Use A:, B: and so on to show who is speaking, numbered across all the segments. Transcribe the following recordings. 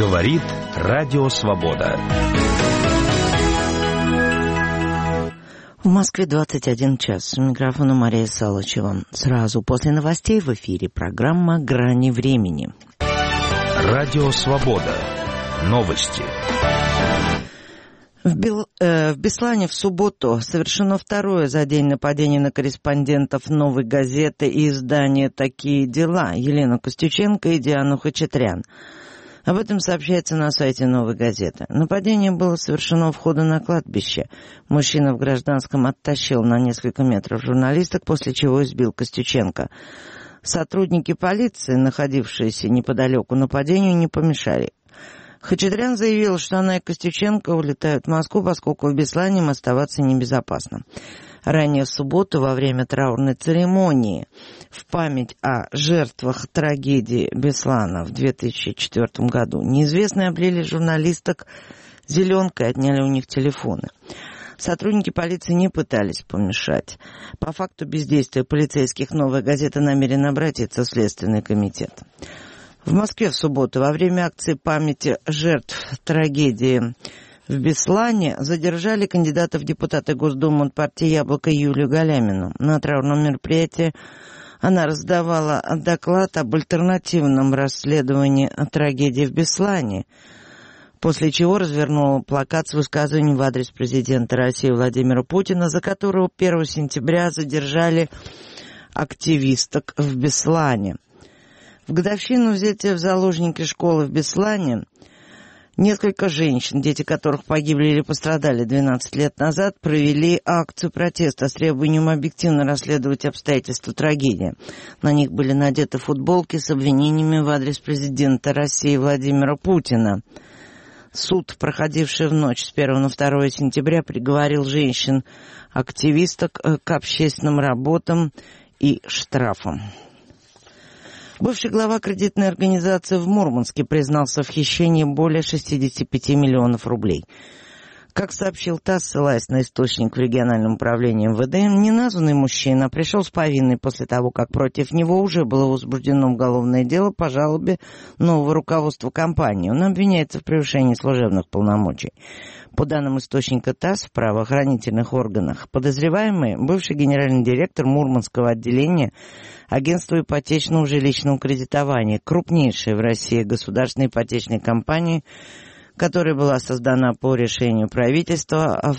A: Говорит Радио Свобода.
B: В Москве 21 час. У микрофона Мария Салычева. Сразу после новостей в эфире программа «Грани времени».
A: Радио Свобода. Новости.
B: В Беслане в субботу совершено второе за день нападение на корреспондентов «Новой газеты» и издания «Такие дела» Елену Костюченко и Диану Хачатрян. Об этом сообщается на сайте «Новой газеты». Нападение было совершено у входа на кладбище. Мужчина в гражданском оттащил на несколько метров журналисток, после чего избил Костюченко. Сотрудники полиции, находившиеся неподалеку нападению, не помешали. Хачатрян заявил, что она и Костюченко улетают в Москву, поскольку в Беслане им оставаться небезопасно. Ранее в субботу во время траурной церемонии в память о жертвах трагедии Беслана в 2004 году неизвестные облили журналисток зеленкой и отняли у них телефоны. Сотрудники полиции не пытались помешать. По факту бездействия полицейских «Новая газета» намерена обратиться в Следственный комитет. В Москве в субботу во время акции памяти жертв трагедии в Беслане задержали кандидата в депутаты Госдумы от партии «Яблоко» Юлию Галямину. На траурном мероприятии она раздавала доклад об альтернативном расследовании трагедии в Беслане, после чего развернула плакат с высказыванием в адрес президента России Владимира Путина, за которого 1 сентября задержали активисток в Беслане. В годовщину взятия в заложники школы в Беслане несколько женщин, дети которых погибли или пострадали 12 лет назад, провели акцию протеста с требованием объективно расследовать обстоятельства трагедии. На них были надеты футболки с обвинениями в адрес президента России Владимира Путина. Суд, проходивший в ночь с 1 на 2 сентября, приговорил женщин-активисток к общественным работам и штрафам. Бывший глава кредитной организации в Мурманске признался в хищении более 65 миллионов рублей. Как сообщил ТАСС, ссылаясь на источник в региональном управлении МВД, неназванный мужчина пришел с повинной после того, как против него уже было возбуждено уголовное дело по жалобе нового руководства компании. Он обвиняется в превышении служебных полномочий. По данным источника ТАСС, в правоохранительных органах подозреваемый бывший генеральный директор Мурманского отделения агентства ипотечного жилищного кредитования, крупнейшей в России государственной ипотечной компании, которая была создана по решению правительства в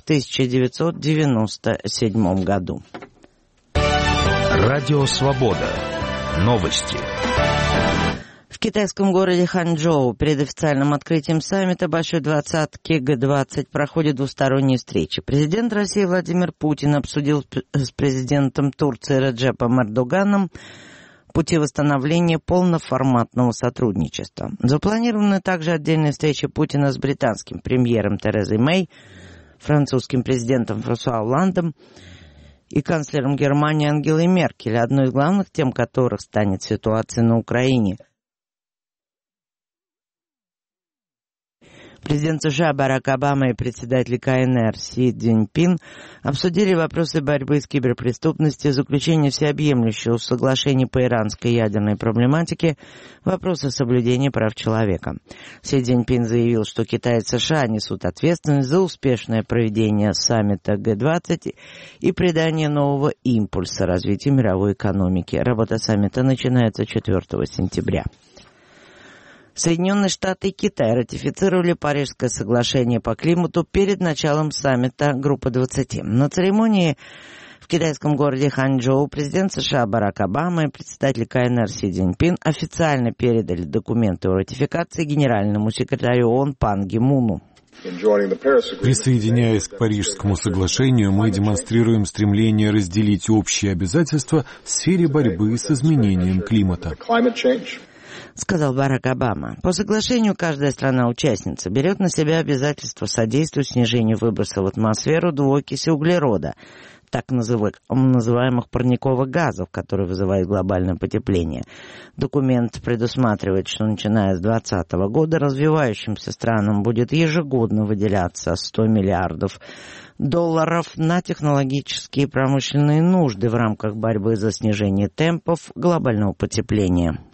B: 1997 году.
A: Радио Свобода. Новости.
B: В китайском городе Ханчжоу перед официальным открытием саммита Большой двадцатки Г-20 проходят двусторонние встречи. Президент России Владимир Путин обсудил с президентом Турции Реджепом Эрдоганом пути восстановления полноформатного сотрудничества. Запланированы также отдельные встречи Путина с британским премьером Терезой Мэй, французским президентом Франсуа Олландом и канцлером Германии Ангелой Меркель, одной из главных тем которых станет ситуация на Украине. Президент США Барак Обама и председатель КНР Си Цзиньпин обсудили вопросы борьбы с киберпреступностью, заключение всеобъемлющего соглашения по иранской ядерной проблематике, вопросы соблюдения прав человека. Си Цзиньпин заявил, что Китай и США несут ответственность за успешное проведение саммита Г-20 и придание нового импульса развитию мировой экономики. Работа саммита начинается 4 сентября. Соединенные Штаты и Китай ратифицировали Парижское соглашение по климату перед началом саммита Группы 20. На церемонии в китайском городе Ханчжоу президент США Барак Обама и председатель КНР Си Цзиньпин официально передали документы о ратификации генеральному секретарю ООН Пан Ги Муну.
C: Присоединяясь к Парижскому соглашению, мы демонстрируем стремление разделить общие обязательства в сфере борьбы с изменением климата,
B: сказал Барак Обама. По соглашению каждая страна-участница берет на себя обязательство содействовать снижению выбросов в атмосферу двуокиси углерода, так называемых парниковых газов, которые вызывают глобальное потепление. Документ предусматривает, что начиная с 2020 года развивающимся странам будет ежегодно выделяться $100 миллиардов на технологические и промышленные нужды в рамках борьбы за снижение темпов глобального потепления.